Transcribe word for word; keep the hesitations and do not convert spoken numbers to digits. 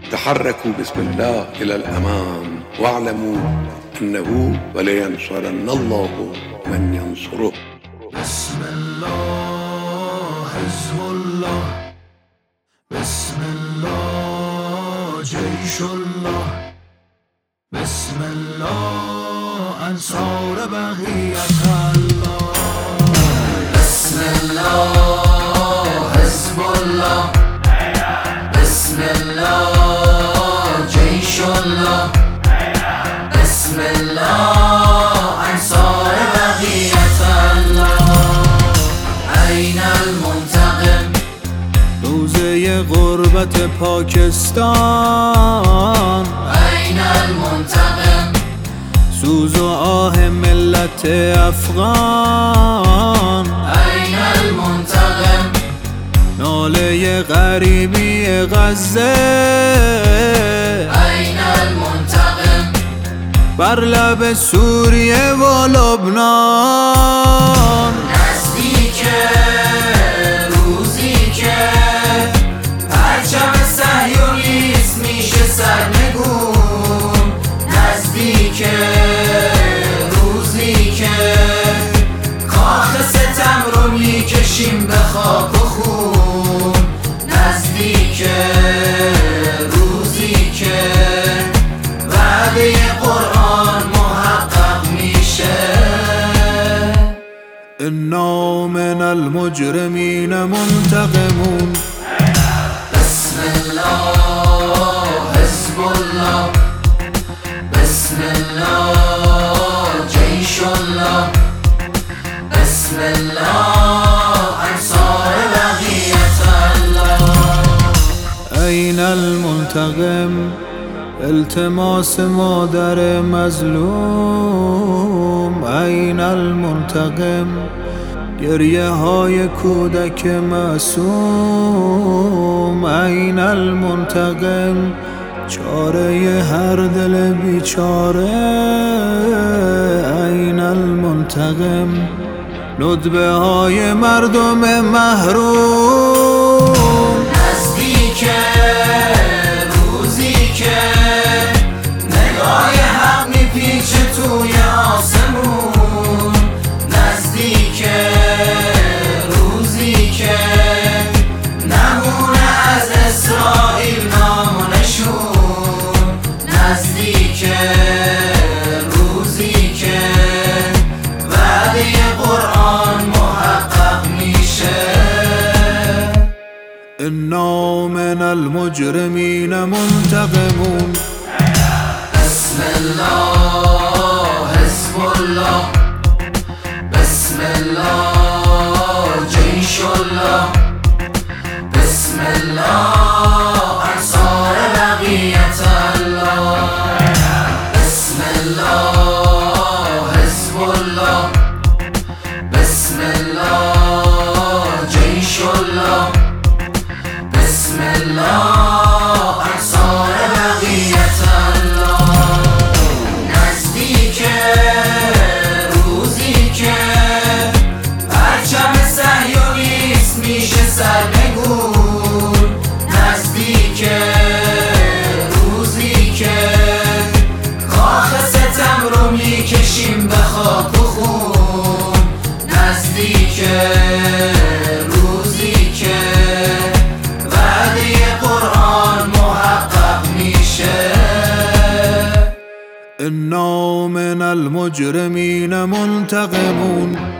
تحركوا بسم الله إلى الأمام واعلموا أنه ولينصرن الله من ينصره. بسم الله حزب الله، بسم الله جيش الله، بسم الله انصار بقیت الله. بسم الله حزب الله، بسم الله جيش الله، بسم الله انصار بقیت الله. أين المنتقم؟ روزه غربت پاکستان. أين المنتقم؟ سوز و آه ملت افغان. أين المنتقم؟ ناله غریبی غزه. أين المنتقم؟ بر لب سوریه و لبنان. نزدیکه روزی که پرچم صهیونیسم میشه سرنگون. نزدیکه روزی که کاخ ستم رو میکشیم به خاک و خون. نزدیکه روزی که وعده قرآن محقق میشه. انا من المجرمین منتقمون. بسم الله حزب الله، بسم الله جيش الله، بسم الله انصار بقیت الله. أين المنتقم؟ التماس مادر مظلوم. أين المنتقم؟ گریه های کودک معصوم. أين المنتقم؟ چاره هر دل بیچاره. أين المنتقم؟ ندبه های مردم محروم. نزدیکه روزی که نگاه حق میپیچه توی آسمون. نزدیکه روزی که نمونه از اسرائیل نام و نشون. نزدیکه روزی که وعده قرآن محقق میشه. انا من المجرمین منتقمون. بسم الله حزب الله، بسم الله جيش الله، بسم الله انصار بقیت الله. بسم الله حزب الله، بسم الله جيش الله، بسم الله انصار بقیت الله. نزدیکه روزی که پرچم صهیونیسم میشه سرنگون. نزدیکه روزی که کاخ ستم رو میکشیم به خاک و خون. نزدیکه روزی که وعده قرآن محقق میشه. انا من المجرمین منتقمون.